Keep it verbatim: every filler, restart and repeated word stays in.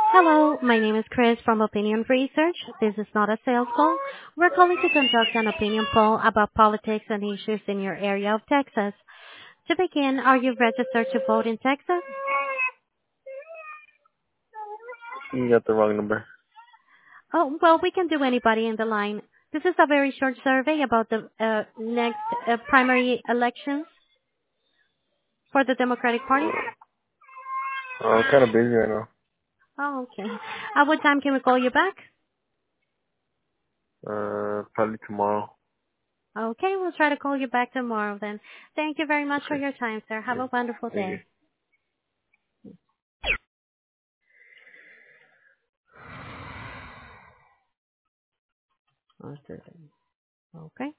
Hello, my name is Chris from Opinion Research. This is not a sales call. We're calling to conduct an opinion poll about politics and issues in your area of Texas. To begin, are you registered to vote in Texas? You got the wrong number. Oh, well, we can do anybody in the line. This is a very short survey about the uh, next uh, primary elections for the Democratic Party. Oh, I'm kind of busy right now. Oh, okay. At what time can we call you back? Uh, probably tomorrow. Okay, we'll try to call you back tomorrow then. Thank you very much for Okay. your time, sir. Have Yeah. a wonderful Thank you. day. Okay. Okay.